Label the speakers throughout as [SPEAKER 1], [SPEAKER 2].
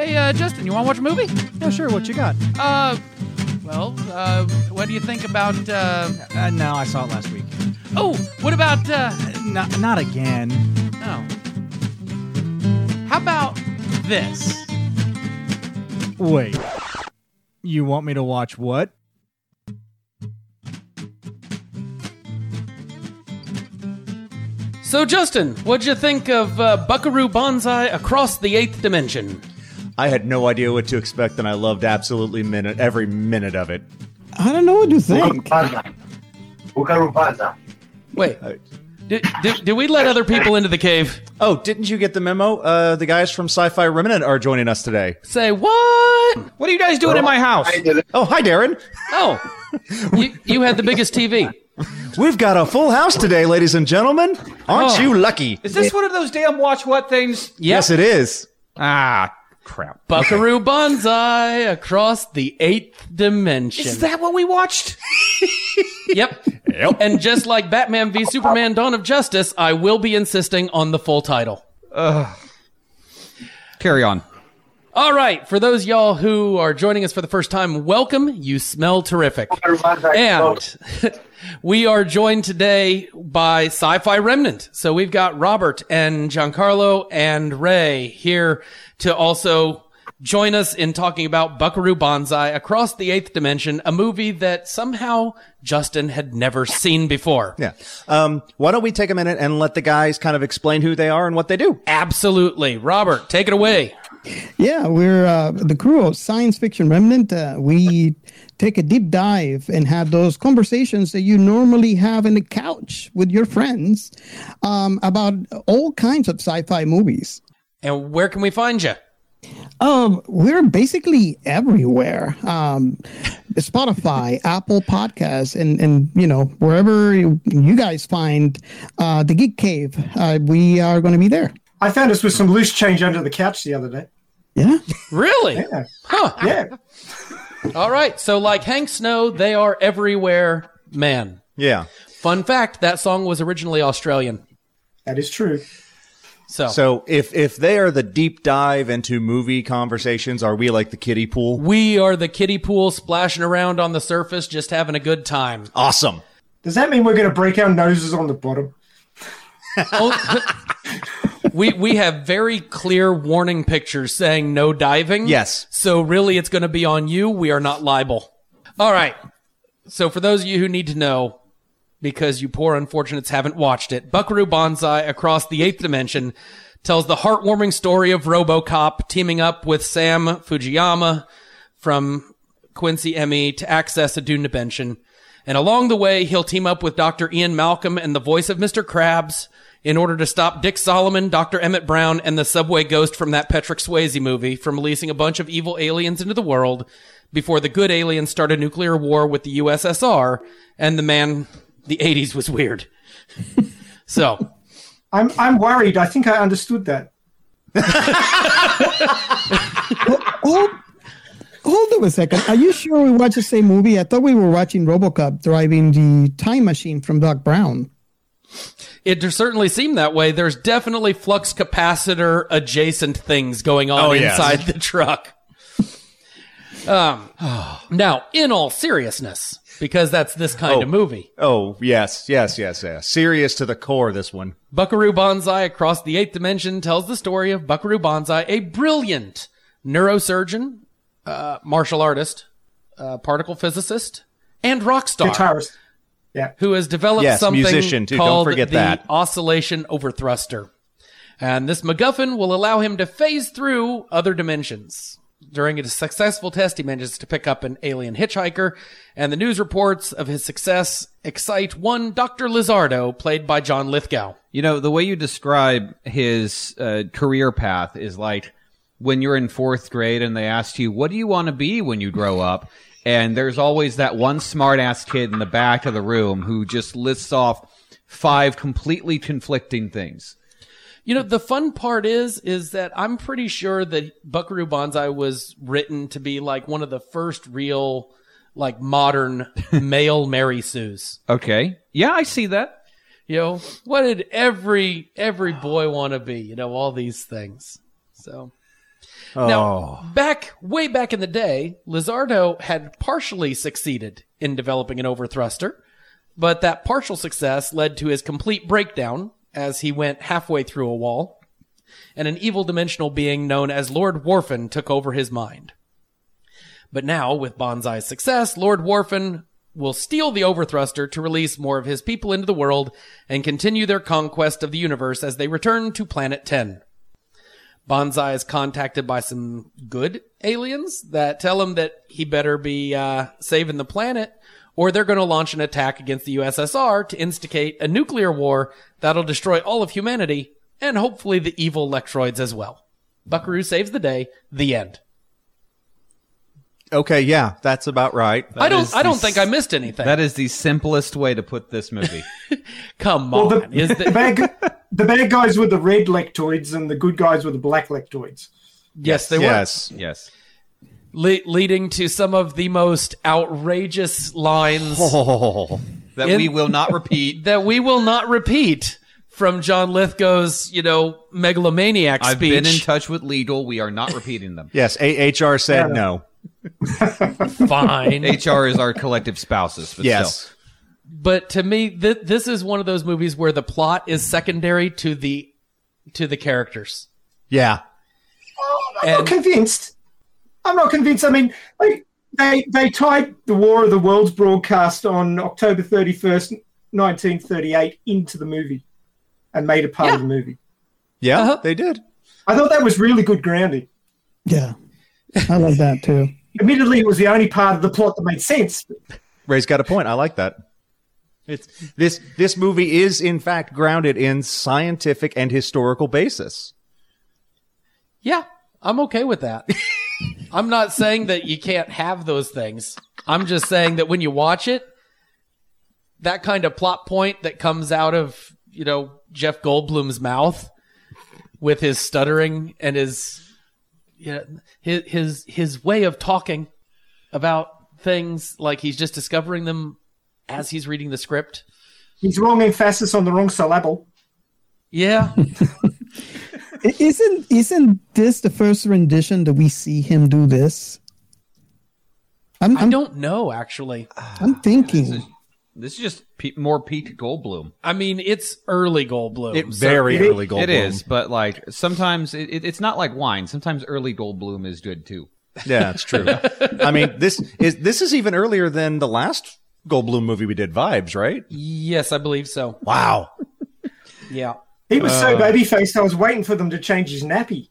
[SPEAKER 1] Hey, Justin, you want to watch a movie?
[SPEAKER 2] Yeah, sure. What you got?
[SPEAKER 1] What do you think about,
[SPEAKER 2] No, I saw it last week.
[SPEAKER 1] Oh, what about,
[SPEAKER 2] Not again.
[SPEAKER 1] Oh. How about this?
[SPEAKER 2] Wait. You want me to watch what?
[SPEAKER 1] So, Justin, what'd you think of Buckaroo Banzai Across the Eighth Dimension?
[SPEAKER 3] I had no idea what to expect, and I loved absolutely every minute of it.
[SPEAKER 4] I don't know what to think.
[SPEAKER 5] Buckaroo Banzai.
[SPEAKER 1] Wait, did we let other people into the cave?
[SPEAKER 3] Oh, didn't you get the memo? The guys from Sci-Fi Remnant are joining us today.
[SPEAKER 1] Say what?
[SPEAKER 2] What are you guys doing in my house?
[SPEAKER 3] Oh, hi, Darren.
[SPEAKER 1] Oh, you had the biggest TV.
[SPEAKER 3] We've got a full house today, ladies and gentlemen. Aren't you lucky?
[SPEAKER 2] Is this one of those damn watch what things?
[SPEAKER 1] Yep.
[SPEAKER 3] Yes, it is.
[SPEAKER 2] Ah, crap.
[SPEAKER 1] Buckaroo Banzai Across the Eighth Dimension.
[SPEAKER 2] Is that what we watched?
[SPEAKER 1] Yep. And just like Batman v Superman Dawn of Justice, I will be insisting on the full title.
[SPEAKER 2] Carry on.
[SPEAKER 1] All right, for those y'all who are joining us for the first time, welcome. You smell terrific. And we are joined today by Sci-Fi Remnant. So we've got Robert and Giancarlo and Ray here to also join us in talking about Buckaroo Banzai Across the Eighth Dimension, a movie that somehow Justin had never seen before.
[SPEAKER 3] Yeah. Why don't we take a minute and let the guys kind of explain who they are and what they do?
[SPEAKER 1] Absolutely. Robert, take it away.
[SPEAKER 4] Yeah, we're the crew of Science Fiction Remnant. We take a deep dive and have those conversations that you normally have on the couch with your friends about all kinds of sci-fi movies.
[SPEAKER 1] And where can we find you?
[SPEAKER 4] We're basically everywhere. Spotify, Apple Podcasts, and wherever you guys find the Geek Cave, we are going to be there.
[SPEAKER 6] I found us with some loose change under the couch the other day.
[SPEAKER 4] Yeah.
[SPEAKER 1] Really?
[SPEAKER 6] Yeah.
[SPEAKER 1] Huh.
[SPEAKER 6] Yeah.
[SPEAKER 1] All right. So like Hank Snow, they are everywhere, man.
[SPEAKER 3] Yeah.
[SPEAKER 1] Fun fact, that song was originally Australian.
[SPEAKER 6] That is true.
[SPEAKER 1] So
[SPEAKER 3] if they are the deep dive into movie conversations, are we like the kiddie pool?
[SPEAKER 1] we are the kiddie pool splashing around on the surface, just having a good time.
[SPEAKER 3] Awesome.
[SPEAKER 6] Does that mean we're going to break our noses on the bottom?
[SPEAKER 1] We have very clear warning pictures saying no diving.
[SPEAKER 3] Yes.
[SPEAKER 1] So really it's going to be on you. We are not liable. All right. So for those of you who need to know, because you poor unfortunates haven't watched it, Buckaroo Banzai Across the Eighth Dimension tells the heartwarming story of RoboCop teaming up with Sam Fujiyama from Quincy ME to access a Dune dimension. And along the way, he'll team up with Dr. Ian Malcolm and the voice of Mr. Krabs in order to stop Dick Solomon, Dr. Emmett Brown, and the subway ghost from that Patrick Swayze movie from releasing a bunch of evil aliens into the world before the good aliens start a nuclear war with the USSR, and the 80s was weird. So
[SPEAKER 6] I'm worried. I think I understood that.
[SPEAKER 4] Hold on a second. Are you sure we watched the same movie? I thought we were watching RoboCop driving the time machine from Doc Brown.
[SPEAKER 1] it certainly seemed that way. There's definitely flux capacitor adjacent things going on inside the truck. Now, in all seriousness, because that's this kind of movie.
[SPEAKER 3] Oh, yes. Serious to the core, this one.
[SPEAKER 1] Buckaroo Banzai Across the Eighth Dimension tells the story of Buckaroo Banzai, a brilliant neurosurgeon, martial artist, particle physicist, and rock star.
[SPEAKER 6] Guitarist. Yeah.
[SPEAKER 1] Who has developed something
[SPEAKER 3] musician too.
[SPEAKER 1] called
[SPEAKER 3] Don't forget
[SPEAKER 1] the
[SPEAKER 3] that.
[SPEAKER 1] oscillation overthruster. And this MacGuffin will allow him to phase through other dimensions. During a successful test, he manages to pick up an alien hitchhiker, and the news reports of his success excite one Dr. Lizardo, played by John Lithgow.
[SPEAKER 7] You know, the way you describe his career path is like when you're in fourth grade and they asked you, what do you want to be when you grow up? And there's always that one smart-ass kid in the back of the room who just lists off 5 completely conflicting things.
[SPEAKER 1] You know, the fun part is that I'm pretty sure that Buckaroo Banzai was written to be like one of the first real, like, modern male Mary Sues.
[SPEAKER 7] Okay. Yeah, I see that.
[SPEAKER 1] You know, what did every boy want to be? You know, all these things. So, Now, way back in the day, Lizardo had partially succeeded in developing an overthruster, but that partial success led to his complete breakdown as he went halfway through a wall, and an evil dimensional being known as Lord Warfin took over his mind. But now, with Banzai's success, Lord Warfin will steal the overthruster to release more of his people into the world and continue their conquest of the universe as they return to Planet 10. Banzai is contacted by some good aliens that tell him that he better be saving the planet, or they're going to launch an attack against the USSR to instigate a nuclear war that'll destroy all of humanity, and hopefully the evil Lectroids as well. Buckaroo saves the day. The end.
[SPEAKER 3] Okay, yeah, that's about right.
[SPEAKER 1] I don't think I missed anything.
[SPEAKER 7] That is the simplest way to put this movie.
[SPEAKER 1] Come
[SPEAKER 6] Well,
[SPEAKER 1] on.
[SPEAKER 6] the bad guys were the red lectoids and the good guys were the black lectoids.
[SPEAKER 1] Yes, they were.
[SPEAKER 7] Yes.
[SPEAKER 1] Leading to some of the most outrageous lines
[SPEAKER 7] That we will not repeat.
[SPEAKER 1] that we will not repeat from John Lithgow's, megalomaniac
[SPEAKER 7] I've
[SPEAKER 1] speech.
[SPEAKER 7] been in touch with legal. We are not repeating them.
[SPEAKER 3] Yes, HR said no.
[SPEAKER 1] Fine.
[SPEAKER 7] HR is our collective spouses. But
[SPEAKER 3] Yes.
[SPEAKER 7] still.
[SPEAKER 1] But to me, this is one of those movies where the plot is secondary to the characters.
[SPEAKER 3] Yeah.
[SPEAKER 6] I'm not convinced. I mean, they tied the War of the Worlds broadcast on October 31st, 1938 into the movie and made it part of the movie.
[SPEAKER 3] Yeah, they did.
[SPEAKER 6] I thought that was really good grounding.
[SPEAKER 4] Yeah, I like that too.
[SPEAKER 6] Admittedly, it was the only part of the plot that made sense.
[SPEAKER 3] Ray's got a point. I like that. This movie is in fact grounded in scientific and historical basis.
[SPEAKER 1] Yeah, I'm okay with that. I'm not saying that you can't have those things. I'm just saying that when you watch it, that kind of plot point that comes out of, Jeff Goldblum's mouth with his stuttering and his way of talking about things like he's just discovering them as he's reading the script.
[SPEAKER 6] He's wrong emphasis on the wrong syllable.
[SPEAKER 1] Yeah.
[SPEAKER 4] Isn't this the first rendition that we see him do this?
[SPEAKER 1] I don't know, actually.
[SPEAKER 4] I'm thinking.
[SPEAKER 7] This is just more Pete Goldblum.
[SPEAKER 1] I mean, it's early Goldblum.
[SPEAKER 3] Early Goldblum.
[SPEAKER 7] It is, but sometimes it's not like wine. Sometimes early Goldblum is good too.
[SPEAKER 3] Yeah, it's true. I mean, this is even earlier than the last Goldblum movie we did, Vibes, right?
[SPEAKER 1] Yes, I believe so.
[SPEAKER 3] Wow.
[SPEAKER 1] Yeah.
[SPEAKER 6] He was so baby-faced, I was waiting for them to change his nappy.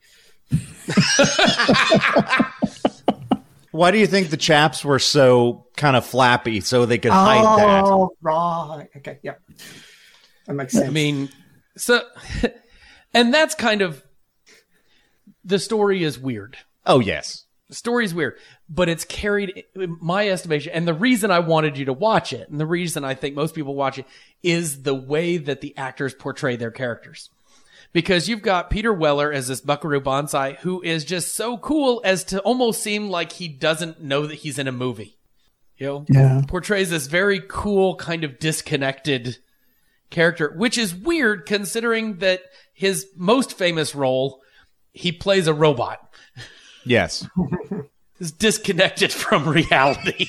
[SPEAKER 3] Why do you think the chaps were so kind of flappy so they could hide that?
[SPEAKER 6] Oh, right. Okay, yep. That makes sense.
[SPEAKER 1] I mean, and that's kind of, the story is weird.
[SPEAKER 3] Oh, yes.
[SPEAKER 1] The story's weird, but it's carried, in my estimation, and the reason I wanted you to watch it, and the reason I think most people watch it, is the way that the actors portray their characters. Because you've got Peter Weller as this Buckaroo Banzai, who is just so cool as to almost seem like he doesn't know that he's in a movie.
[SPEAKER 4] Yeah.
[SPEAKER 1] Portrays this very cool, kind of disconnected character, which is weird considering that his most famous role, he plays a robot.
[SPEAKER 3] Yes.
[SPEAKER 1] Is disconnected from reality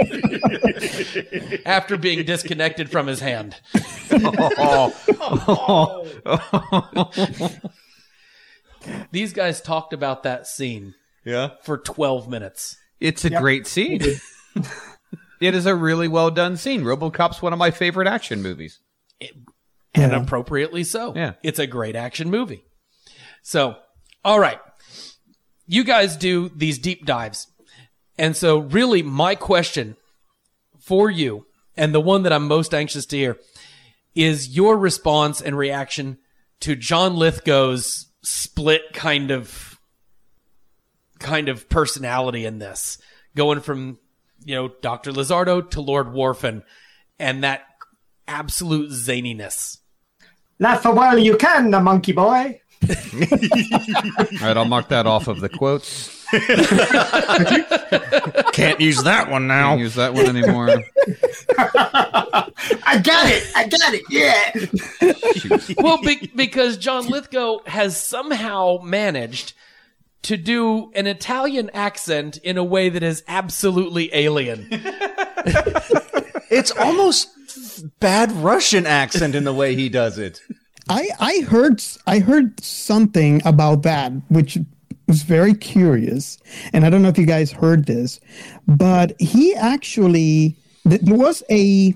[SPEAKER 1] after being disconnected from his hand. These guys talked about that scene for 12 minutes.
[SPEAKER 7] It's a great scene. It is a really well done scene. RoboCop's one of my favorite action movies.
[SPEAKER 1] And appropriately so.
[SPEAKER 7] Yeah.
[SPEAKER 1] It's a great action movie. So, all right. You guys do these deep dives. And so really my question for you, and the one that I'm most anxious to hear, is your response and reaction to John Lithgow's split kind of personality in this, going from, Dr. Lizardo to Lord Warfin, and that absolute zaniness.
[SPEAKER 6] Laugh a while you can, the monkey boy.
[SPEAKER 7] All right, I'll mark that off of the quotes.
[SPEAKER 3] Can't use that one now.
[SPEAKER 7] Can't use that one anymore.
[SPEAKER 6] I got it, yeah.
[SPEAKER 1] Well, because John Lithgow has somehow managed to do an Italian accent in a way that is absolutely alien.
[SPEAKER 3] It's almost bad Russian accent in the way he does it.
[SPEAKER 4] I heard something about that, which was very curious, and I don't know if you guys heard this, but he actually there was a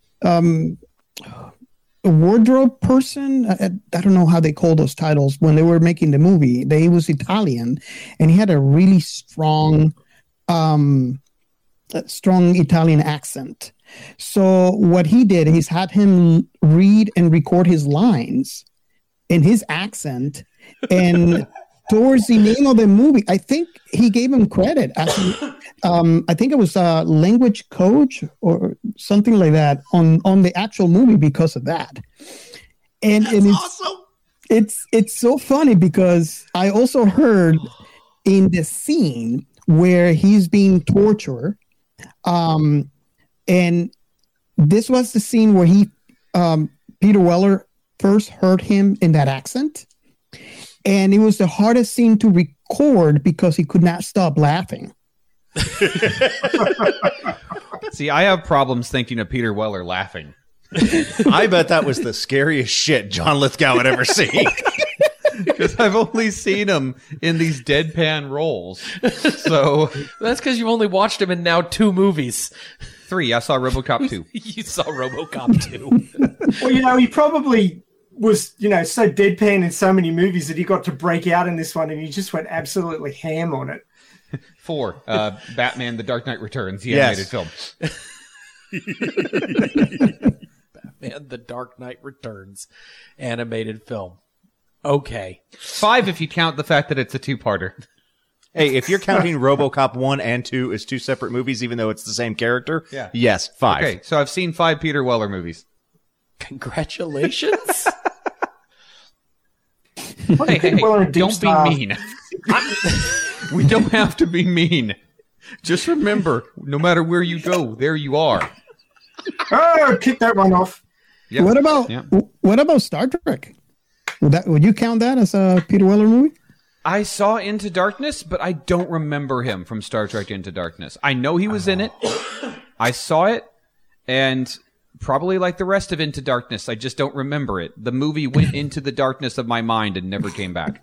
[SPEAKER 4] wardrobe person. I don't know how they call those titles when they were making the movie. He was Italian, and he had a really strong Italian accent. So what he did, he's had him read and record his lines in his accent, and towards the name of the movie, I think he gave him credit. I think it was a language coach or something like that on the actual movie because of that. And it's awesome. It's so funny because I also heard in the scene where he's being tortured, and this was the scene where Peter Weller first heard him in that accent. And it was the hardest scene to record because he could not stop laughing.
[SPEAKER 7] See, I have problems thinking of Peter Weller laughing.
[SPEAKER 3] I bet that was the scariest shit John Lithgow had ever seen.
[SPEAKER 7] Because I've only seen him in these deadpan roles. So
[SPEAKER 1] That's because you only watched him in now 2 movies.
[SPEAKER 7] 3, I saw RoboCop 2.
[SPEAKER 1] You saw RoboCop 2.
[SPEAKER 6] Well, he probably was, so deadpan in so many movies that he got to break out in this one, and he just went absolutely ham on it.
[SPEAKER 7] 4, Batman: The Dark Knight Returns, the
[SPEAKER 3] Yes.
[SPEAKER 7] animated film.
[SPEAKER 1] Batman: The Dark Knight Returns, animated film. Okay.
[SPEAKER 7] 5 if you count the fact that it's a 2-parter.
[SPEAKER 3] Hey, if you're counting RoboCop 1 and 2 as 2 separate movies, even though it's the same character,
[SPEAKER 7] Yeah.
[SPEAKER 3] yes, 5.
[SPEAKER 7] Okay, so I've seen 5 Peter Weller movies.
[SPEAKER 1] Congratulations.
[SPEAKER 7] Hey,
[SPEAKER 6] Weller and Deep
[SPEAKER 7] don't
[SPEAKER 6] Star.
[SPEAKER 7] be mean. We don't have to be mean. Just remember, no matter where you go, there you are.
[SPEAKER 6] Oh, kick that one off.
[SPEAKER 7] Yep.
[SPEAKER 4] What about Star Trek? Would you count that as a Peter Weller movie?
[SPEAKER 7] I saw Into Darkness, but I don't remember him from Star Trek Into Darkness. I know he was in it. I saw it, and probably like the rest of Into Darkness, I just don't remember it. The movie went into the darkness of my mind and never came back.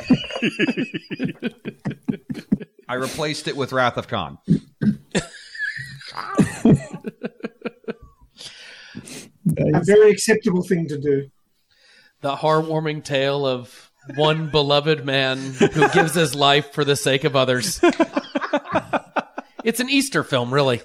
[SPEAKER 7] I replaced it with Wrath of Khan.
[SPEAKER 6] A very acceptable thing to do.
[SPEAKER 1] The heartwarming tale of one beloved man who gives his life for the sake of others. It's an Easter film, really.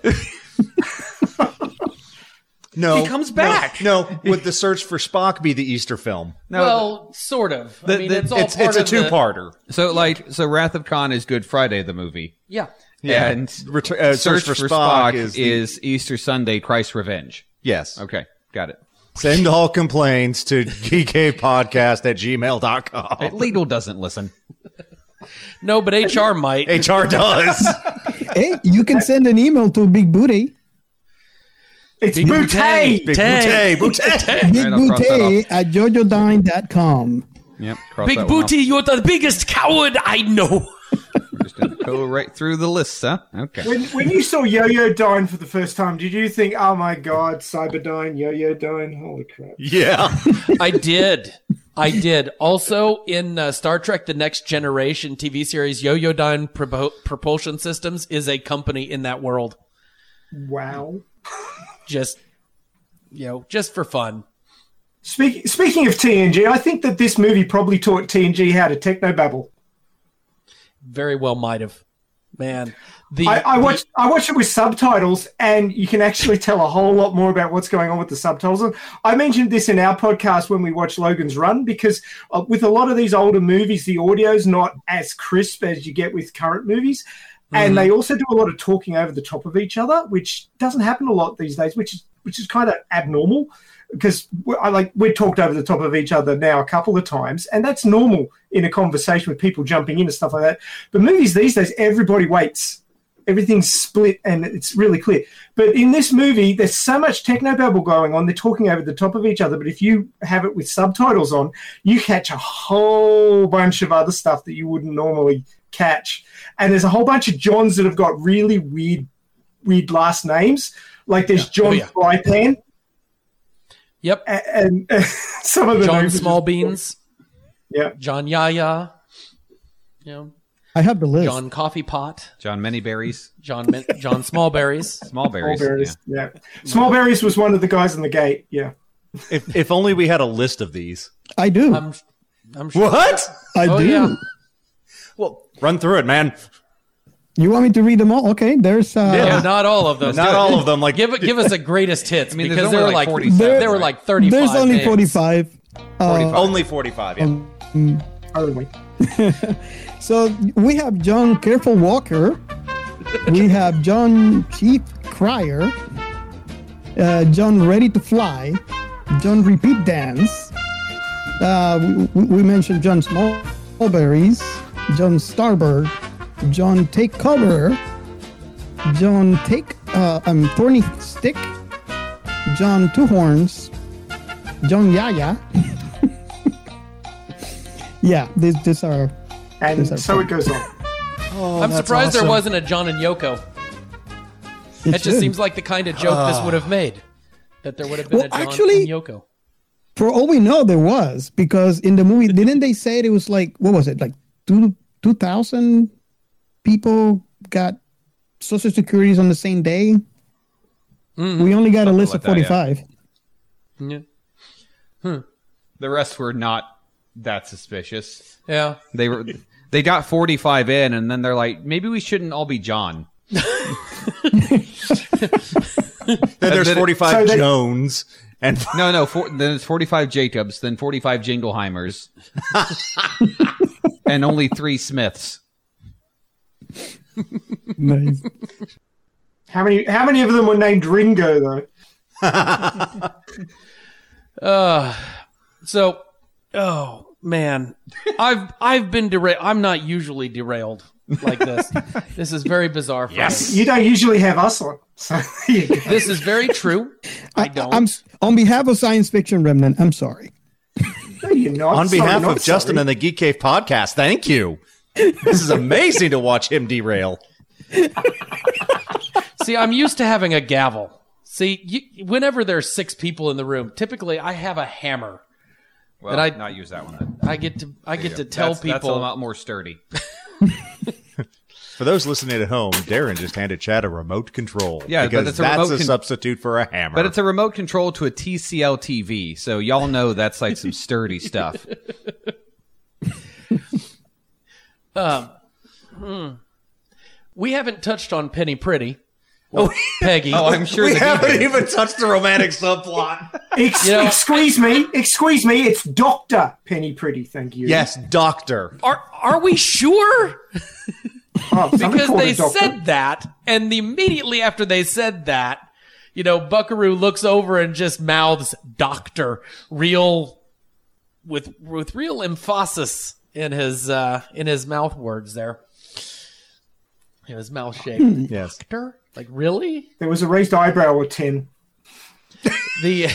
[SPEAKER 3] No,
[SPEAKER 7] He comes back.
[SPEAKER 3] No, would the search for Spock be the Easter film?
[SPEAKER 7] No,
[SPEAKER 1] Well, sort of. I mean, it's all
[SPEAKER 3] It's
[SPEAKER 1] part
[SPEAKER 3] a
[SPEAKER 1] of the-
[SPEAKER 3] two-parter.
[SPEAKER 7] so Wrath of Khan is Good Friday, the movie.
[SPEAKER 1] Yeah.
[SPEAKER 7] And
[SPEAKER 3] Search for Spock
[SPEAKER 7] is Easter Sunday, Christ's Revenge.
[SPEAKER 3] Yes.
[SPEAKER 7] Okay, got it.
[SPEAKER 3] Send all complaints to geekapodcast@gmail.com.
[SPEAKER 7] Legal doesn't listen.
[SPEAKER 1] No, but HR might.
[SPEAKER 3] HR does.
[SPEAKER 4] Hey, you can send an email to Big Booty.
[SPEAKER 6] It's
[SPEAKER 1] Big
[SPEAKER 6] Boutte.
[SPEAKER 3] Big
[SPEAKER 1] Tay.
[SPEAKER 3] Boutte.
[SPEAKER 4] Big
[SPEAKER 7] I'll cross that
[SPEAKER 4] Booty at JojoDine.com.
[SPEAKER 7] Yep. Cross
[SPEAKER 1] Big
[SPEAKER 7] that one off.
[SPEAKER 1] Booty, you're the biggest coward I know.
[SPEAKER 7] We're just gonna go right through the list, huh? Okay.
[SPEAKER 6] When you saw Yo-Yo Dine for the first time, did you think, oh my God, Cyberdyne, Yo-Yo Dine, holy crap.
[SPEAKER 3] Yeah.
[SPEAKER 1] I did. Also, in Star Trek The Next Generation TV series, Yo-Yo-Dine Propulsion Systems is a company in that world.
[SPEAKER 6] Wow.
[SPEAKER 1] Just for fun.
[SPEAKER 6] Speaking of TNG, I think that this movie probably taught TNG how to technobabble.
[SPEAKER 1] Very well might have. Man.
[SPEAKER 6] I watched it with subtitles, and you can actually tell a whole lot more about what's going on with the subtitles. And I mentioned this in our podcast when we watched Logan's Run, because with a lot of these older movies, the audio's not as crisp as you get with current movies. And they also do a lot of talking over the top of each other, which doesn't happen a lot these days, which is kind of abnormal, because we talked over the top of each other now a couple of times, and that's normal in a conversation with people jumping in and stuff like that. But movies these days, everybody waits. Everything's split, and it's really clear. But in this movie, there's so much technobabble going on. They're talking over the top of each other. But if you have it with subtitles on, you catch a whole bunch of other stuff that you wouldn't normally catch. And there's a whole bunch of Johns that have got really weird last names. Like there's John Frypan.
[SPEAKER 1] Yep.
[SPEAKER 6] And some of the
[SPEAKER 1] John
[SPEAKER 6] names are
[SPEAKER 1] Small
[SPEAKER 6] just-
[SPEAKER 1] Beans.
[SPEAKER 6] Yeah.
[SPEAKER 1] John Yaya. You know,
[SPEAKER 4] I have the list.
[SPEAKER 1] John Coffee Pot.
[SPEAKER 7] John Manyberries.
[SPEAKER 1] John Smallberries.
[SPEAKER 7] Smallberries.
[SPEAKER 6] Smallberries. Yeah. Smallberries was one of the guys on the gate. Yeah.
[SPEAKER 3] If only we had a list of these.
[SPEAKER 4] I do.
[SPEAKER 1] I'm sure.
[SPEAKER 3] What?
[SPEAKER 4] I
[SPEAKER 1] Oh,
[SPEAKER 4] do.
[SPEAKER 1] yeah.
[SPEAKER 3] Well, run through it, man.
[SPEAKER 4] You want me to read them all? Okay, there's
[SPEAKER 1] No, not all of them.
[SPEAKER 3] Not all of them. Like
[SPEAKER 1] Give us a greatest hits
[SPEAKER 7] mean, there's
[SPEAKER 1] because
[SPEAKER 7] only
[SPEAKER 1] there were
[SPEAKER 7] like
[SPEAKER 1] like
[SPEAKER 7] 47,
[SPEAKER 1] there were
[SPEAKER 7] right?
[SPEAKER 1] like 35.
[SPEAKER 4] there's only
[SPEAKER 1] names.
[SPEAKER 4] 45.
[SPEAKER 3] only 45. Yeah.
[SPEAKER 6] Only.
[SPEAKER 4] So we have John Careful Walker. We have John Cheap Crier. John Ready to Fly. John Repeat Dance. We mentioned John Smallberries. John Starbird. John Take Cover. John Take Thorny Stick. John Two Horns. John Yaya. Yeah, these are.
[SPEAKER 6] And
[SPEAKER 4] These are
[SPEAKER 6] so
[SPEAKER 4] fun.
[SPEAKER 6] it goes on.
[SPEAKER 1] I'm surprised there wasn't a John and Yoko.
[SPEAKER 4] It
[SPEAKER 1] That just
[SPEAKER 4] should.
[SPEAKER 1] seems like the kind of joke this would have made. That there would have been
[SPEAKER 4] Well,
[SPEAKER 1] a John
[SPEAKER 4] actually-
[SPEAKER 1] and Yoko.
[SPEAKER 4] For all we know, there was, because in the movie, didn't they say it was like, what was it, like 2,000 people got Social Securities on the same day? We only got a list
[SPEAKER 7] like
[SPEAKER 4] of
[SPEAKER 7] that, yeah.
[SPEAKER 4] 45.
[SPEAKER 1] Yeah.
[SPEAKER 7] The rest were not that suspicious.
[SPEAKER 1] Yeah.
[SPEAKER 7] They got 45 in, and then they're like, maybe we shouldn't all be John.
[SPEAKER 3] Then there's
[SPEAKER 7] then-
[SPEAKER 3] 45
[SPEAKER 6] so they-
[SPEAKER 3] Jones and
[SPEAKER 7] Then it's 45 Jacobs, then 45 Jingleheimers, and only 3 Smiths.
[SPEAKER 4] Nice.
[SPEAKER 6] How many of them were named Ringo though?
[SPEAKER 1] So, oh man, I've been derailed. I'm not usually derailed like this. This is very bizarre. For me.
[SPEAKER 6] You don't usually have us on. So there you go.
[SPEAKER 1] This is very true. I don't.
[SPEAKER 4] I'm on behalf of Science Fiction Remnant. I'm sorry.
[SPEAKER 6] No, you're not.
[SPEAKER 3] on
[SPEAKER 6] Sorry,
[SPEAKER 3] behalf
[SPEAKER 6] not
[SPEAKER 3] of Justin
[SPEAKER 6] sorry.
[SPEAKER 3] and the Geek Cave podcast, thank you. This is amazing to watch him derail.
[SPEAKER 1] See, I'm used to having a gavel. See, whenever there's 6 people in the room, typically I have a hammer.
[SPEAKER 7] Well,
[SPEAKER 1] And I-
[SPEAKER 7] not use that one then.
[SPEAKER 1] I get to tell
[SPEAKER 7] That's a
[SPEAKER 1] people.
[SPEAKER 7] lot more sturdy.
[SPEAKER 3] For those listening at home, Darren just handed Chad a remote control.
[SPEAKER 7] Yeah, but
[SPEAKER 3] because
[SPEAKER 7] it's a
[SPEAKER 3] that's
[SPEAKER 7] remote
[SPEAKER 3] a substitute for a hammer.
[SPEAKER 7] But it's a remote control to a TCL TV, so y'all know that's like some sturdy stuff.
[SPEAKER 1] We haven't touched on Penny Pretty. Or Peggy.
[SPEAKER 7] Oh, I'm sure
[SPEAKER 3] we
[SPEAKER 7] the
[SPEAKER 3] haven't even touched the romantic subplot.
[SPEAKER 6] Excuse me. It's Dr. Penny Pretty, thank you.
[SPEAKER 3] Yes, doctor.
[SPEAKER 1] Are we sure?
[SPEAKER 6] Oh, somebody
[SPEAKER 1] Because
[SPEAKER 6] called
[SPEAKER 1] they
[SPEAKER 6] it Doctor.
[SPEAKER 1] said that, and immediately after they said that, Buckaroo looks over and just mouths "doctor" with real emphasis in his mouth words there, in his mouth shape.
[SPEAKER 3] Yes.
[SPEAKER 1] Doctor, like really?
[SPEAKER 6] There was a raised eyebrow or 10.
[SPEAKER 1] The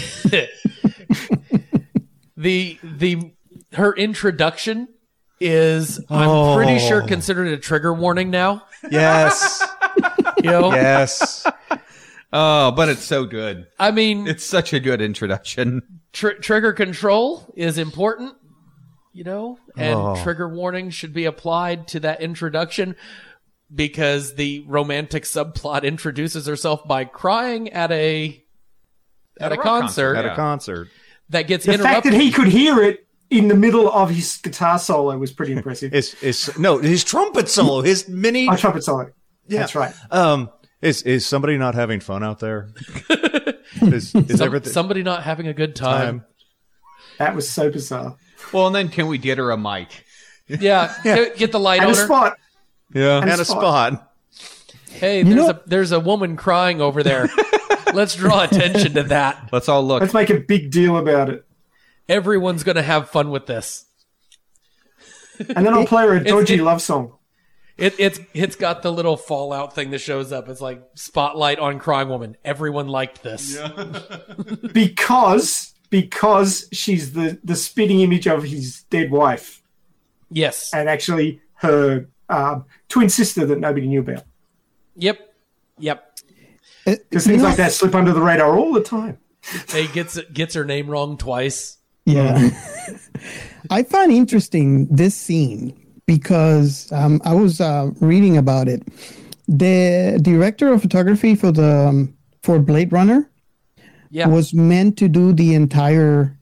[SPEAKER 1] her introduction is, I'm pretty sure, considered a trigger warning now.
[SPEAKER 3] Yes. Yes.
[SPEAKER 7] Oh, but it's so good.
[SPEAKER 1] I mean,
[SPEAKER 7] It's such a good introduction.
[SPEAKER 1] trigger control is important, and trigger warnings should be applied to that introduction because the romantic subplot introduces herself by crying at a
[SPEAKER 7] rock
[SPEAKER 1] concert
[SPEAKER 3] At
[SPEAKER 7] Yeah.
[SPEAKER 3] a concert.
[SPEAKER 1] that gets
[SPEAKER 6] The fact
[SPEAKER 1] interrupted.
[SPEAKER 6] that he could hear it in the middle of his guitar solo was pretty impressive.
[SPEAKER 3] His trumpet solo, his mini.
[SPEAKER 6] Oh, trumpet solo.
[SPEAKER 3] Yeah.
[SPEAKER 6] That's right.
[SPEAKER 3] Is somebody not having fun out there? Is everything
[SPEAKER 1] Somebody not having a good time.
[SPEAKER 6] That was so bizarre.
[SPEAKER 7] Well, and then can we get her a mic?
[SPEAKER 1] Yeah, get the light
[SPEAKER 6] And
[SPEAKER 1] on
[SPEAKER 6] a
[SPEAKER 1] her.
[SPEAKER 6] spot.
[SPEAKER 3] Yeah, and a
[SPEAKER 6] spot.
[SPEAKER 3] spot.
[SPEAKER 1] Hey,
[SPEAKER 4] know-
[SPEAKER 1] there's a woman crying over there. Let's draw attention to that.
[SPEAKER 7] Let's all look.
[SPEAKER 6] Let's make a big deal about it.
[SPEAKER 1] Everyone's going to have fun with this.
[SPEAKER 6] And then I'll play her a dodgy love song.
[SPEAKER 1] It's got the little fallout thing that shows up. It's like spotlight on crying woman. Everyone liked this.
[SPEAKER 6] Because she's the spitting image of his dead wife.
[SPEAKER 1] Yes.
[SPEAKER 6] And actually her twin sister that nobody knew about.
[SPEAKER 1] Yep.
[SPEAKER 6] Because things like that slip under the radar all the time.
[SPEAKER 1] He gets her name wrong twice.
[SPEAKER 4] Yeah. I find interesting this scene because I was reading about it. The director of photography for Blade Runner was meant to do the entire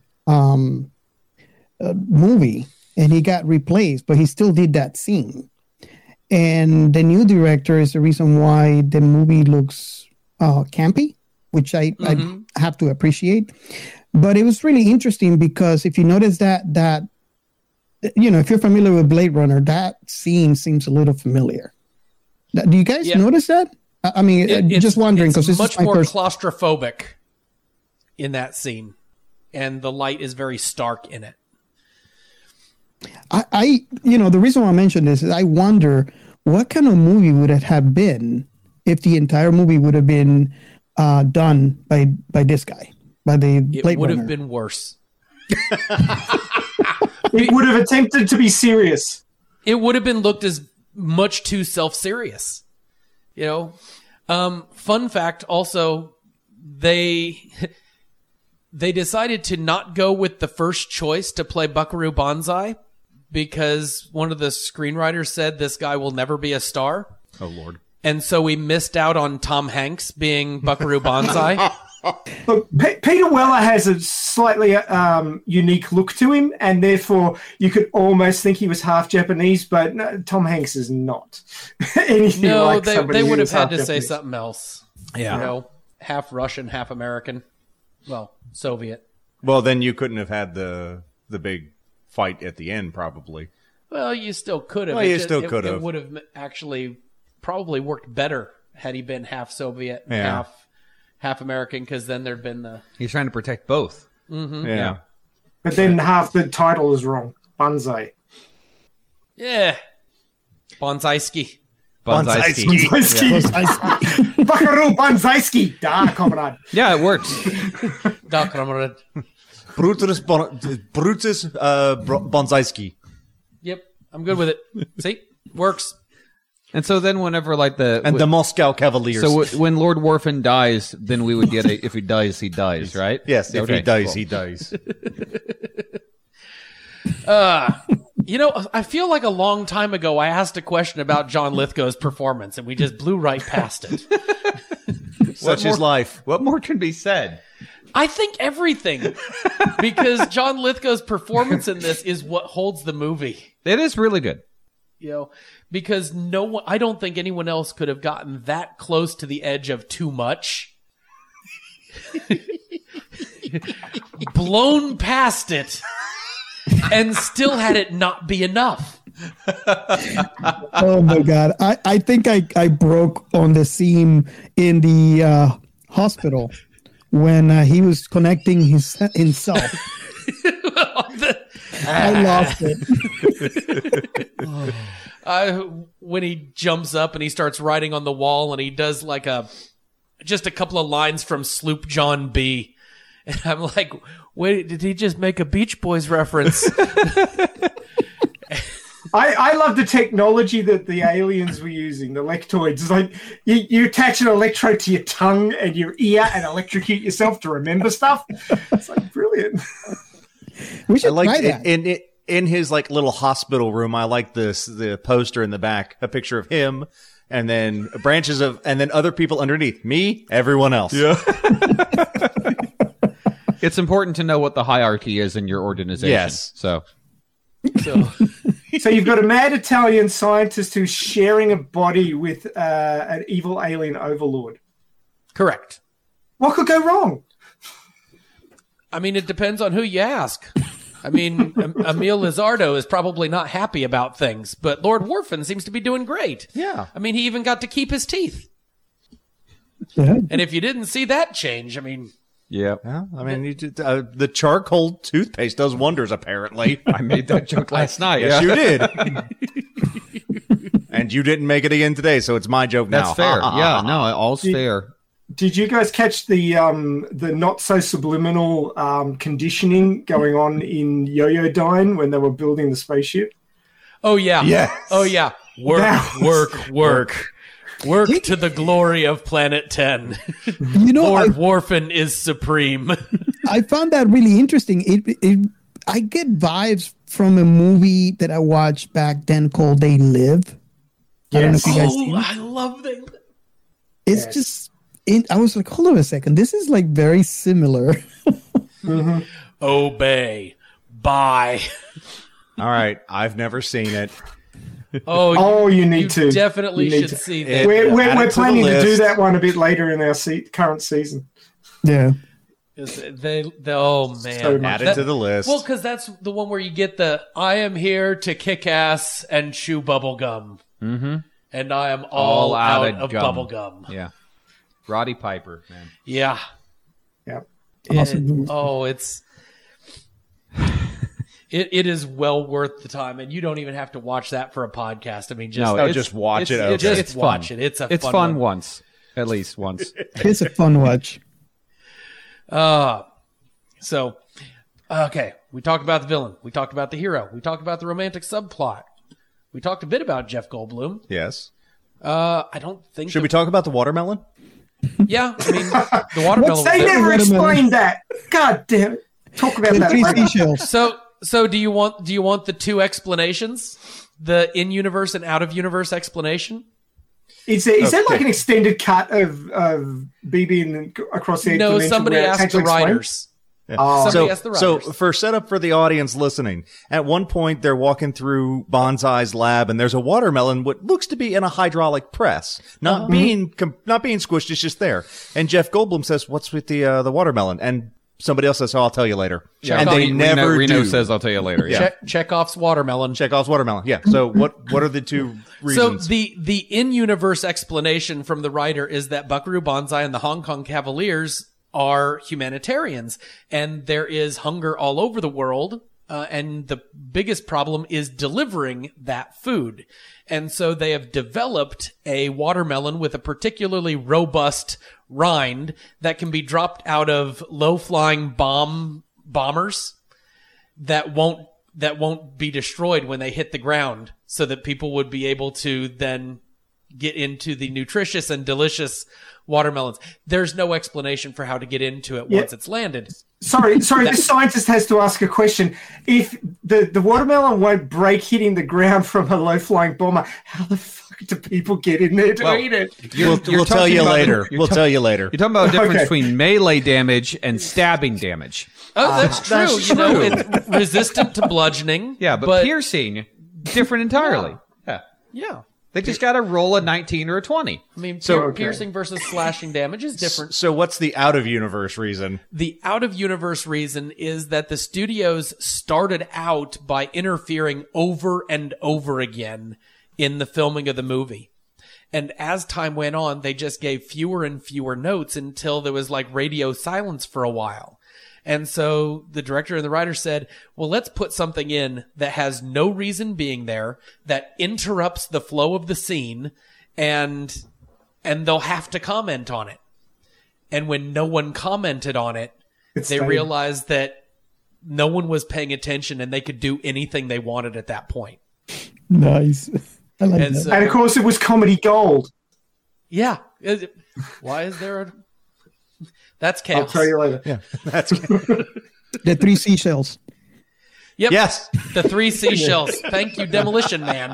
[SPEAKER 4] movie, and he got replaced, but he still did that scene. And the new director is the reason why the movie looks campy, which I have to appreciate. But it was really interesting because if you notice that if you're familiar with Blade Runner, that scene seems a little familiar. Do you guys notice that? I mean, just wondering because it's
[SPEAKER 1] much more claustrophobic in that scene, and the light is very stark in it.
[SPEAKER 4] I the reason why I mention this is I wonder what kind of movie would it have been if the entire movie would have been done by this guy, by the Blade Runner. It would
[SPEAKER 1] have been worse.
[SPEAKER 6] It would have attempted to be serious.
[SPEAKER 1] It would have been looked as much too self-serious. Fun fact also, they decided to not go with the first choice to play Buckaroo Banzai because one of the screenwriters said this guy will never be a star.
[SPEAKER 3] Oh, Lord.
[SPEAKER 1] And so we missed out on Tom Hanks being Buckaroo Banzai.
[SPEAKER 6] Look, Peter Weller has a slightly unique look to him, and therefore you could almost think he was half Japanese, but no, Tom Hanks is not anything like somebody
[SPEAKER 1] they would
[SPEAKER 6] who
[SPEAKER 1] have
[SPEAKER 6] is
[SPEAKER 1] had
[SPEAKER 6] half
[SPEAKER 1] to
[SPEAKER 6] Japanese.
[SPEAKER 1] say something else.
[SPEAKER 3] Yeah.
[SPEAKER 1] Half Russian, half American. Well, Soviet.
[SPEAKER 3] Well, then you couldn't have had the big fight at the end, probably.
[SPEAKER 1] Well, you still could have.
[SPEAKER 3] Well, you still could have.
[SPEAKER 1] It would have actually probably worked better had he been half Soviet and half American, because then there'd been the...
[SPEAKER 7] He's trying to protect both.
[SPEAKER 1] Mm-hmm.
[SPEAKER 3] Yeah.
[SPEAKER 6] But then half the title is wrong. Banzai.
[SPEAKER 1] Yeah. Bonzaiski.
[SPEAKER 7] Bonzaiski.
[SPEAKER 6] Buckaroo Banzaiski. Da, comrade.
[SPEAKER 7] Yeah, it works.
[SPEAKER 1] Da, comrade.
[SPEAKER 3] Brutus Bonzaiski.
[SPEAKER 1] Yep, I'm good with it. See? Works.
[SPEAKER 7] And so then whenever
[SPEAKER 3] the Moscow Cavaliers.
[SPEAKER 7] So when Lord Worfen dies, then we would get if he dies, he dies, right?
[SPEAKER 3] Yes, if
[SPEAKER 7] Okay,
[SPEAKER 3] he dies,
[SPEAKER 7] cool.
[SPEAKER 3] he dies.
[SPEAKER 1] I feel like a long time ago I asked a question about John Lithgow's performance, and we just blew right past it.
[SPEAKER 3] Such is life.
[SPEAKER 7] What more can be said?
[SPEAKER 1] I think everything, because John Lithgow's performance in this is what holds the movie.
[SPEAKER 7] It is really good.
[SPEAKER 1] Because I don't think anyone else could have gotten that close to the edge of too much. Blown past it and still had it not be enough.
[SPEAKER 4] Oh my God. I think I broke on the scene in the hospital when he was connecting himself. I lost it.
[SPEAKER 1] When he jumps up and he starts writing on the wall and he does like just a couple of lines from Sloop John B. And I'm like, wait, did he just make a Beach Boys reference?
[SPEAKER 6] I love the technology that the aliens were using, the lectoids. It's like you attach an electrode to your tongue and your ear and electrocute yourself to remember stuff. It's like brilliant.
[SPEAKER 4] We should try that.
[SPEAKER 3] In his little hospital room, I like the poster in the back, a picture of him, and then and then other people underneath. Me, everyone else. Yeah.
[SPEAKER 7] It's important to know what the hierarchy is in your organization.
[SPEAKER 3] Yes.
[SPEAKER 7] So
[SPEAKER 6] you've got a mad Italian scientist who's sharing a body with an evil alien overlord.
[SPEAKER 1] Correct.
[SPEAKER 6] What could go wrong?
[SPEAKER 1] I mean, it depends on who you ask. I mean, Emil Lizardo is probably not happy about things, but Lord Worfen seems to be doing great.
[SPEAKER 3] Yeah.
[SPEAKER 1] I mean, he even got to keep his teeth.
[SPEAKER 4] Yeah.
[SPEAKER 1] And if you didn't see that change, I mean...
[SPEAKER 7] yeah.
[SPEAKER 3] Yeah, I mean, the charcoal toothpaste does wonders, apparently.
[SPEAKER 7] I made that joke last night.
[SPEAKER 3] Yes, you did. And you didn't make it again today, so it's my joke now.
[SPEAKER 7] That's fair. Yeah, no, all's fair.
[SPEAKER 6] Did you guys catch the not so subliminal conditioning going on in Yoyodyne when they were building the spaceship?
[SPEAKER 1] Oh, yeah.
[SPEAKER 3] Yes.
[SPEAKER 1] Oh, yeah. Work to the glory of Planet 10.
[SPEAKER 4] You know,
[SPEAKER 1] Lord Warfin is supreme.
[SPEAKER 4] I found that really interesting. I get vibes from a movie that I watched back then called They Live. I don't know if you guys seen it.
[SPEAKER 1] I love They Live.
[SPEAKER 4] It's just, I was like, hold on a second. This is like very similar.
[SPEAKER 1] Obey. Bye.
[SPEAKER 3] All right, I've never seen it.
[SPEAKER 6] Oh, you need to.
[SPEAKER 1] Definitely
[SPEAKER 6] You need
[SPEAKER 1] should
[SPEAKER 6] to.
[SPEAKER 1] see that.
[SPEAKER 6] We're planning to do
[SPEAKER 3] list.
[SPEAKER 6] that one a bit later in our current season.
[SPEAKER 4] Yeah.
[SPEAKER 1] Oh man,
[SPEAKER 6] So
[SPEAKER 3] Add it to the list.
[SPEAKER 1] Well, because that's the one where you get the "I am here to kick ass and chew bubble gum," and I am all out of
[SPEAKER 7] gum.
[SPEAKER 1] bubble gum.
[SPEAKER 7] Yeah. Roddy Piper, man.
[SPEAKER 1] Yeah.
[SPEAKER 6] Yeah.
[SPEAKER 1] It is well worth the time, and you don't even have to watch that for a podcast. I mean, just
[SPEAKER 3] just watch it.
[SPEAKER 1] just
[SPEAKER 7] fun.
[SPEAKER 1] watch it. It's
[SPEAKER 7] fun
[SPEAKER 1] one.
[SPEAKER 7] once, at least once.
[SPEAKER 4] It's a fun watch.
[SPEAKER 1] So, okay, we talked about the villain. We talked about the hero. We talked about the romantic subplot. We talked a bit about Jeff Goldblum.
[SPEAKER 3] Yes.
[SPEAKER 1] I don't think.
[SPEAKER 3] Should we talk about the watermelon?
[SPEAKER 1] Yeah, I mean, the watermelon.
[SPEAKER 6] They
[SPEAKER 1] was there.
[SPEAKER 6] never explained that. God damn it. Talk about
[SPEAKER 4] The
[SPEAKER 6] that
[SPEAKER 4] three
[SPEAKER 6] later.
[SPEAKER 4] seashells.
[SPEAKER 1] So do you want the two explanations, the in-universe and out-of-universe explanation?
[SPEAKER 6] Is that like an extended cut of BB and Across the Eighth
[SPEAKER 1] No,
[SPEAKER 6] Dimension?
[SPEAKER 1] somebody
[SPEAKER 6] where it's
[SPEAKER 1] asked the
[SPEAKER 6] actually explained?
[SPEAKER 1] writers.
[SPEAKER 6] Oh.
[SPEAKER 1] Somebody asked the
[SPEAKER 3] So
[SPEAKER 1] writers.
[SPEAKER 3] for setup for the audience listening, at one point they're walking through Bonsai's lab, and there's a watermelon what looks to be in a hydraulic press, not being squished. It's just there. And Jeff Goldblum says, "What's with the watermelon?" And somebody else says, "Oh, I'll tell you later."
[SPEAKER 1] Yeah.
[SPEAKER 3] And they never
[SPEAKER 7] Reno
[SPEAKER 3] do.
[SPEAKER 7] says, "I'll tell you later." Yeah.
[SPEAKER 1] Chekhov's watermelon.
[SPEAKER 3] Chekhov's watermelon. Yeah. So what are the two reasons?
[SPEAKER 1] So the in-universe explanation from the writer is that Buckaroo Banzai and the Hong Kong Cavaliers are humanitarians, and there is hunger all over the world, and the biggest problem is delivering that food. And so they have developed a watermelon with a particularly robust rind that can be dropped out of low-flying bombers that won't be destroyed when they hit the ground, so that people would be able to then get into the nutritious and delicious watermelons. There's no explanation for how to get into it once it's landed.
[SPEAKER 6] Sorry, this scientist has to ask a question. If the watermelon won't break hitting the ground from a low-flying bomber, how the fuck do people get in there to eat it?
[SPEAKER 3] We'll tell
[SPEAKER 7] talking
[SPEAKER 3] you
[SPEAKER 7] about
[SPEAKER 3] later.
[SPEAKER 7] you're
[SPEAKER 3] We'll
[SPEAKER 7] ta-
[SPEAKER 3] tell you later.
[SPEAKER 7] You're talking about the difference
[SPEAKER 6] Okay.
[SPEAKER 7] between melee damage and stabbing damage.
[SPEAKER 1] Oh, that's true.
[SPEAKER 3] that's
[SPEAKER 1] You know,
[SPEAKER 3] true.
[SPEAKER 1] it's resistant to bludgeoning.
[SPEAKER 7] Yeah, but piercing, different entirely. Yeah.
[SPEAKER 1] Yeah.
[SPEAKER 7] They just got to roll a 19 or a 20.
[SPEAKER 1] I mean,
[SPEAKER 6] okay.
[SPEAKER 1] piercing versus slashing damage is different.
[SPEAKER 3] So what's the out of universe reason?
[SPEAKER 1] The out-of-universe reason is that the studios started out by interfering over and over again in the filming of the movie. And as time went on, they just gave fewer and fewer notes until there was like radio silence for a while. And so the director and the writer said, well, let's put something in that has no reason being there, that interrupts the flow of the scene, and they'll have to comment on it. And when no one commented on it, they realized that no one was paying attention and they could do anything they wanted at that point.
[SPEAKER 4] Nice. I like
[SPEAKER 1] And
[SPEAKER 4] that.
[SPEAKER 1] so,
[SPEAKER 6] And of course, it was comedy gold.
[SPEAKER 1] yeah. Why is there a... That's
[SPEAKER 6] I'll
[SPEAKER 1] chaos.
[SPEAKER 6] tell you later.
[SPEAKER 3] Yeah, that's
[SPEAKER 4] The three seashells.
[SPEAKER 1] Yep.
[SPEAKER 3] yes.
[SPEAKER 1] The three seashells. Thank you, Demolition Man.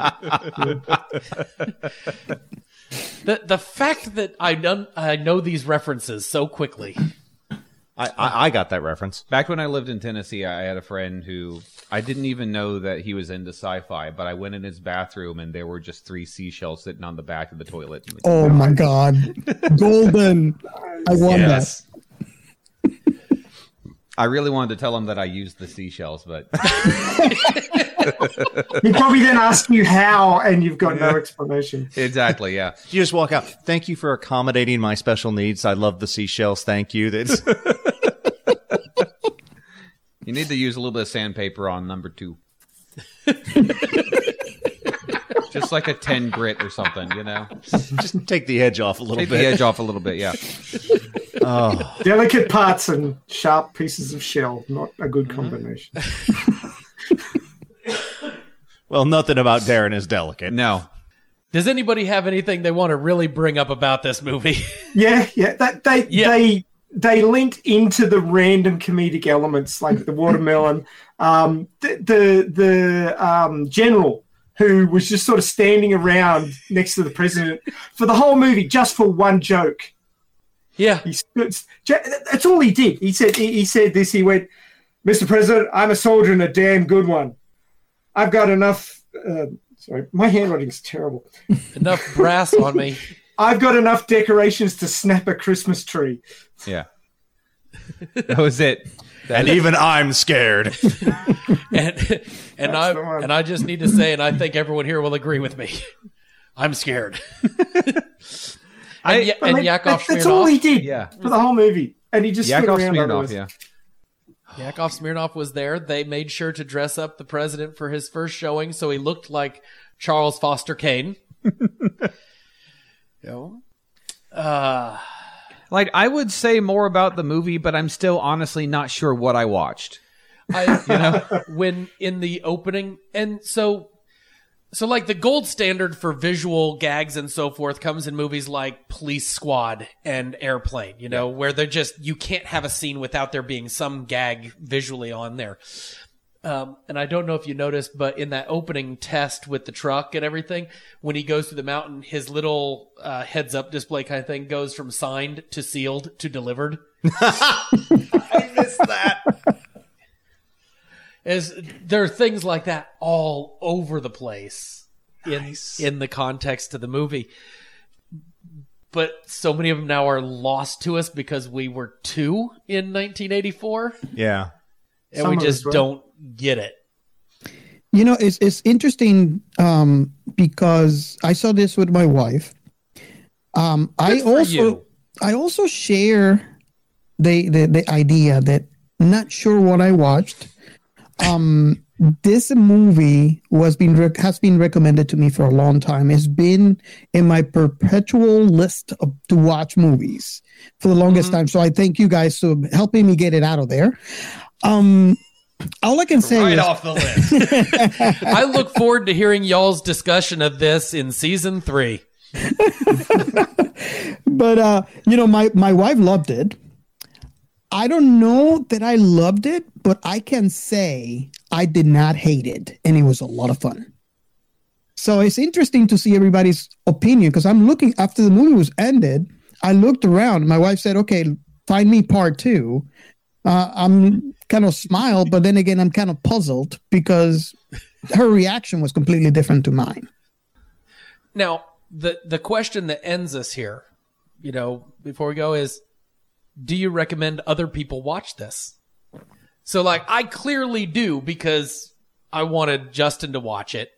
[SPEAKER 1] The fact that I know these references so quickly.
[SPEAKER 3] I got that reference.
[SPEAKER 7] Back when I lived in Tennessee, I had a friend who I didn't even know that he was into sci-fi, but I went in his bathroom and there were just three seashells sitting on the back of the toilet.
[SPEAKER 4] Oh my God. Golden. I won
[SPEAKER 3] Yes.
[SPEAKER 7] I really wanted to tell him that I used the seashells, but
[SPEAKER 6] He probably then asked you how, and you've got no explanation.
[SPEAKER 7] exactly, yeah.
[SPEAKER 3] You just walk out. Thank you for accommodating my special needs. I love the seashells. Thank you. That's
[SPEAKER 7] You need to use a little bit of sandpaper on number 2. Just like a 10 grit or something, you know?
[SPEAKER 3] just take the edge off a little
[SPEAKER 7] Take
[SPEAKER 3] bit.
[SPEAKER 7] the edge off a little bit, yeah.
[SPEAKER 6] Delicate parts and sharp pieces of shell, not a good combination.
[SPEAKER 3] Well, nothing about Darren is delicate.
[SPEAKER 7] No.
[SPEAKER 1] Does anybody have anything they want to really bring up about this movie?
[SPEAKER 6] Yeah. They leant into the random comedic elements like the watermelon. The general who was just sort of standing around next to the president for the whole movie just for one joke.
[SPEAKER 1] Yeah.
[SPEAKER 6] That's all he did. He said this. He went, "Mr. President, I'm a soldier and a damn good one. I've got enough sorry, my handwriting's terrible.
[SPEAKER 1] Enough brass on me.
[SPEAKER 6] I've got enough decorations to snap a Christmas tree."
[SPEAKER 7] Yeah. That was it.
[SPEAKER 3] And even I'm scared.
[SPEAKER 1] and I just need to say, and I think everyone here will agree with me, I'm scared. And Yakov Smirnoff.
[SPEAKER 6] That's all he did
[SPEAKER 7] Yeah.
[SPEAKER 6] for the whole movie. And he just stood
[SPEAKER 7] Yakov
[SPEAKER 6] around
[SPEAKER 7] Smirnoff,
[SPEAKER 6] otherwise.
[SPEAKER 7] yeah.
[SPEAKER 1] Yakov Smirnoff was there. They made sure to dress up the president for his first showing, so he looked like Charles Foster Kane.
[SPEAKER 7] Like, I would say more about the movie, but I'm still honestly not sure what I watched.
[SPEAKER 1] When in the opening, and so like the gold standard for visual gags and so forth comes in movies like Police Squad and Airplane, where they're just, you can't have a scene without there being some gag visually on there. And I don't know if you noticed, but in that opening test with the truck and everything, when he goes through the mountain, his little heads up display kind of thing goes from signed to sealed to delivered.
[SPEAKER 3] I missed that.
[SPEAKER 1] There are things like that all over the place in the context of the movie. But so many of them now are lost to us because we were 2 in 1984.
[SPEAKER 3] Yeah.
[SPEAKER 1] And we just don't get it.
[SPEAKER 4] It's interesting because I saw this with my wife. I also share the idea that I'm not sure what I watched. This movie has been recommended to me for a long time. It's been in my perpetual list to watch movies for the longest time. So I thank you guys for helping me get it out of there. All I can say is
[SPEAKER 3] off the list.
[SPEAKER 1] I look forward to hearing y'all's discussion of this in season 3.
[SPEAKER 4] But my wife loved it. I don't know that I loved it, but I can say I did not hate it, and it was a lot of fun. So it's interesting to see everybody's opinion, because I'm looking, after the movie was ended, I looked around. My wife said, "Okay, find me part 2." I'm kind of smiled, but then again, I'm kind of puzzled because her reaction was completely different to mine.
[SPEAKER 1] Now, the question that ends us here, before we go is, do you recommend other people watch this? So, like, I clearly do because I wanted Justin to watch it.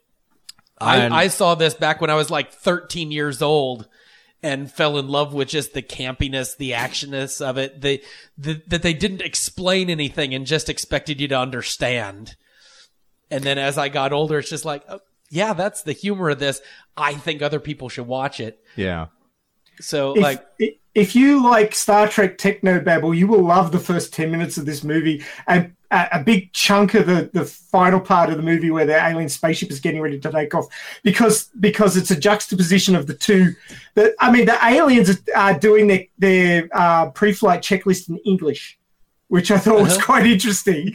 [SPEAKER 1] I saw this back when I was like 13 years old and fell in love with just the campiness, the actionness of it. That they didn't explain anything and just expected you to understand. And then as I got older, it's just like, oh, yeah, that's the humor of this. I think other people should watch it.
[SPEAKER 3] Yeah.
[SPEAKER 1] So,
[SPEAKER 6] if you like Star Trek technobabble, you will love the first 10 minutes of this movie. And a big chunk of the final part of the movie where the alien spaceship is getting ready to take off, because it's a juxtaposition of the two. The aliens are doing their pre-flight checklist in English, which I thought was quite interesting.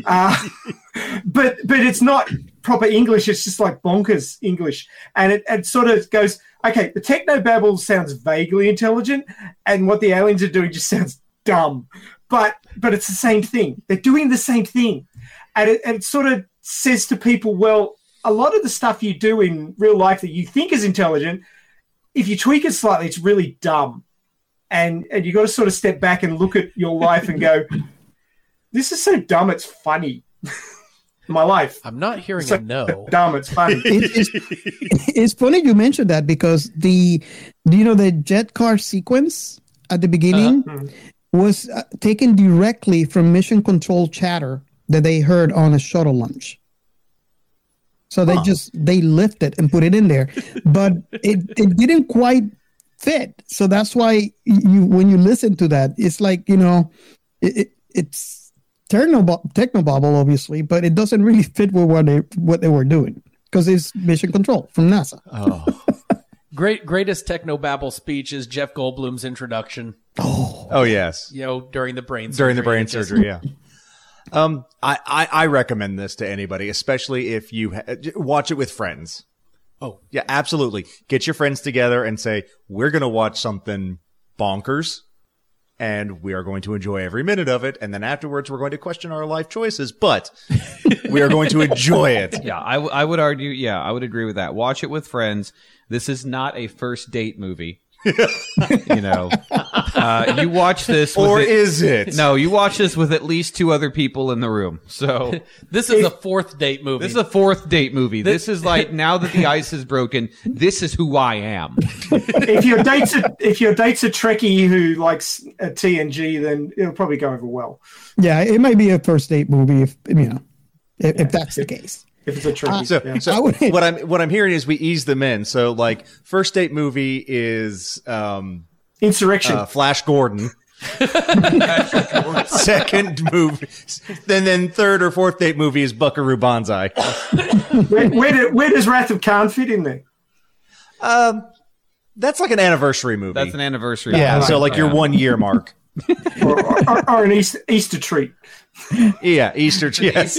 [SPEAKER 6] But it's not proper English. It's just like bonkers English. And it sort of goes, okay, the technobabble sounds vaguely intelligent, and what the aliens are doing just sounds dumb. But it's the same thing. They're doing the same thing. And it sort of says to people, well, a lot of the stuff you do in real life that you think is intelligent, if you tweak it slightly, it's really dumb. And you got to sort of step back and look at your life and go, this is so dumb, it's funny. My life.
[SPEAKER 1] I'm not hearing
[SPEAKER 6] so
[SPEAKER 1] a no.
[SPEAKER 6] Dumb, it's funny.
[SPEAKER 4] It's funny you mentioned that, because the jet car sequence at the beginning was taken directly from mission control chatter that they heard on a shuttle launch. So they lifted and put it in there, but it didn't quite fit. So that's why when you listen to that, it's like, it's technobabble, obviously, but it doesn't really fit with what they were doing, because it's mission control from NASA.
[SPEAKER 3] Oh,
[SPEAKER 1] greatest technobabble speech is Jeff Goldblum's introduction.
[SPEAKER 3] Oh yes,
[SPEAKER 1] During the brain
[SPEAKER 3] surgery. Yeah. I recommend this to anybody, especially if you watch it with friends.
[SPEAKER 1] Oh
[SPEAKER 3] yeah, absolutely. Get your friends together and say, we're going to watch something bonkers and we are going to enjoy every minute of it. And then afterwards, we're going to question our life choices, but we are going to enjoy it.
[SPEAKER 7] Yeah, I would argue. Yeah, I would agree with that. Watch it with friends. This is not a first date movie. You watch this with
[SPEAKER 3] is it?
[SPEAKER 7] No, you watch this with at least 2 other people in the room. So
[SPEAKER 1] this is a 4th date movie.
[SPEAKER 7] This is a 4th date movie. This is like, now that the ice is broken, this is who I am.
[SPEAKER 6] If your date's a Trekkie who likes a TNG, then it'll probably go over well.
[SPEAKER 4] Yeah, it might be a first date movie if that's the case.
[SPEAKER 6] If it's a Trekkie.
[SPEAKER 3] So what I'm hearing is we ease them in. So like first date movie is
[SPEAKER 6] Insurrection.
[SPEAKER 3] Flash Gordon. Second movie, then third or fourth date movie is Buckaroo Banzai.
[SPEAKER 6] Where does Wrath of Khan fit in there?
[SPEAKER 3] That's like an anniversary movie.
[SPEAKER 7] That's an anniversary.
[SPEAKER 3] Yeah,
[SPEAKER 7] movie.
[SPEAKER 3] so like your 1 year mark.
[SPEAKER 6] or an Easter treat.
[SPEAKER 3] Yeah, Easter. Yes.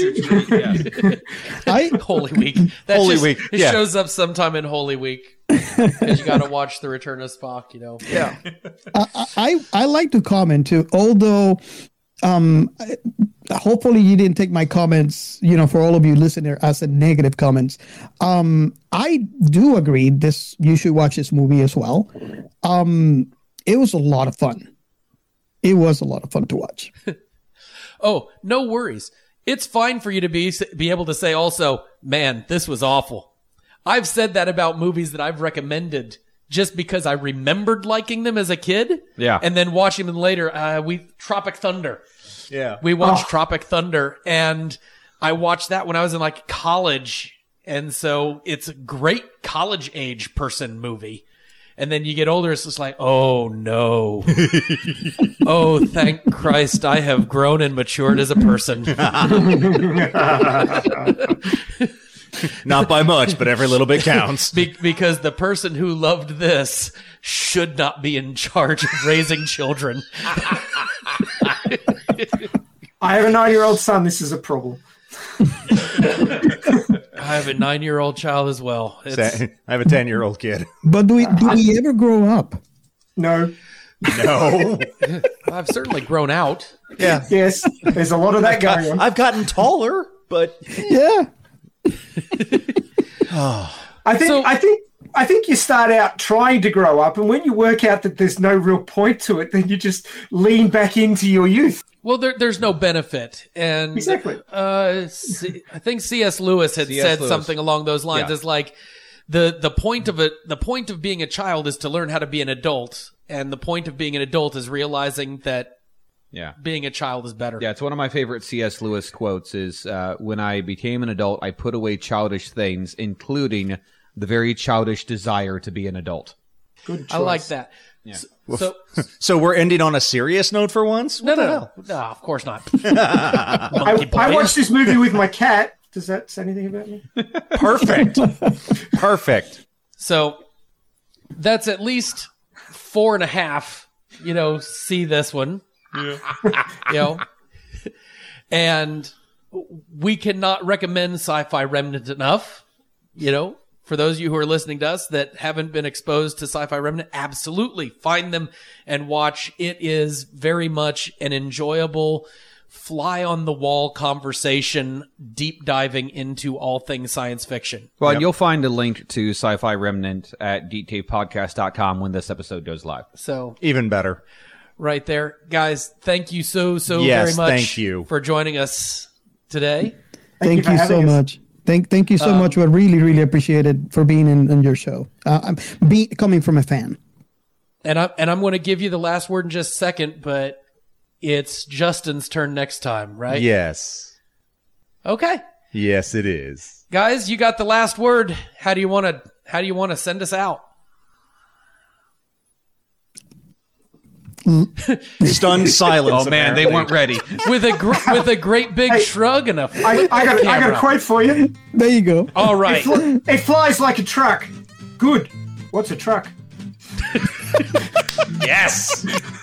[SPEAKER 1] Holy Week.
[SPEAKER 3] Week.
[SPEAKER 1] It shows up sometime in Holy Week because you got to watch The Return of Spock.
[SPEAKER 3] Yeah.
[SPEAKER 4] I like to comment too. Although, hopefully you didn't take my comments. For all of you listening as a negative comments. I do agree. You should watch this movie as well. It was a lot of fun. It was a lot of fun to watch.
[SPEAKER 1] Oh, no worries. It's fine for you to be able to say also, man, this was awful. I've said that about movies that I've recommended just because I remembered liking them as a kid.
[SPEAKER 7] Yeah.
[SPEAKER 1] And then watching them later. Tropic Thunder.
[SPEAKER 3] Yeah.
[SPEAKER 1] We watched Tropic Thunder, and I watched that when I was in like college. And so it's a great college age person movie. And then you get older, it's just like, oh no. Oh, thank Christ, I have grown and matured as a person.
[SPEAKER 3] Not by much, but every little bit counts.
[SPEAKER 1] Because the person who loved this should not be in charge of raising children.
[SPEAKER 6] I have a 9-year-old son. This is a problem.
[SPEAKER 1] I have a 9-year-old child as well.
[SPEAKER 3] I have a 10-year-old kid.
[SPEAKER 4] But do we ever grow up?
[SPEAKER 6] No.
[SPEAKER 1] I've certainly grown out.
[SPEAKER 3] Yeah.
[SPEAKER 6] Yes. There's a lot of that going on.
[SPEAKER 3] I've gotten taller, but
[SPEAKER 4] yeah.
[SPEAKER 6] I think you start out trying to grow up, and when you work out that there's no real point to it, then you just lean back into your youth.
[SPEAKER 1] Well, there's no benefit, and
[SPEAKER 6] exactly.
[SPEAKER 1] I think C.S. Lewis had said something along those lines.
[SPEAKER 7] Yeah.
[SPEAKER 1] Is like the point of it. The point of being a child is to learn how to be an adult, and the point of being an adult is realizing that being a child is better.
[SPEAKER 7] Yeah, it's one of my favorite C.S. Lewis quotes. Is when I became an adult, I put away childish things, including the very childish desire to be an adult.
[SPEAKER 6] Good choice.
[SPEAKER 1] I like that.
[SPEAKER 7] Yeah.
[SPEAKER 3] So we're ending on a serious note for once?
[SPEAKER 1] No, of course not.
[SPEAKER 6] I watched this movie with my cat. Does that say anything about me?
[SPEAKER 3] Perfect.
[SPEAKER 1] So that's at least 4.5. See this one. Yeah. And we cannot recommend Sci-Fi Remnant enough. For those of you who are listening to us that haven't been exposed to Sci-Fi Remnant, absolutely find them and watch. It is very much an enjoyable, fly-on-the-wall conversation, deep diving into all things science fiction.
[SPEAKER 7] Well, you'll find a link to Sci-Fi Remnant at geektapepodcast.com when this episode goes live.
[SPEAKER 1] So
[SPEAKER 3] even better.
[SPEAKER 1] Right there. Guys, thank you so
[SPEAKER 3] yes,
[SPEAKER 1] very much
[SPEAKER 3] thank you.
[SPEAKER 1] for joining us today.
[SPEAKER 4] Thank you so much. Thank you so much. We really, really appreciate it for being in your show. Coming from a fan.
[SPEAKER 1] And I'm going to give you the last word in just a second, but it's Justin's turn next time, right?
[SPEAKER 3] Yes.
[SPEAKER 1] Okay.
[SPEAKER 3] Yes, it is.
[SPEAKER 1] Guys, you got the last word. How do you want to send us out?
[SPEAKER 3] Stunned silence.
[SPEAKER 7] Oh man, they weren't ready.
[SPEAKER 1] With a great big shrug and a
[SPEAKER 6] I got a quote for you.
[SPEAKER 4] There you go.
[SPEAKER 1] All right.
[SPEAKER 6] It flies like a truck. Good. What's a truck?
[SPEAKER 8] Yes.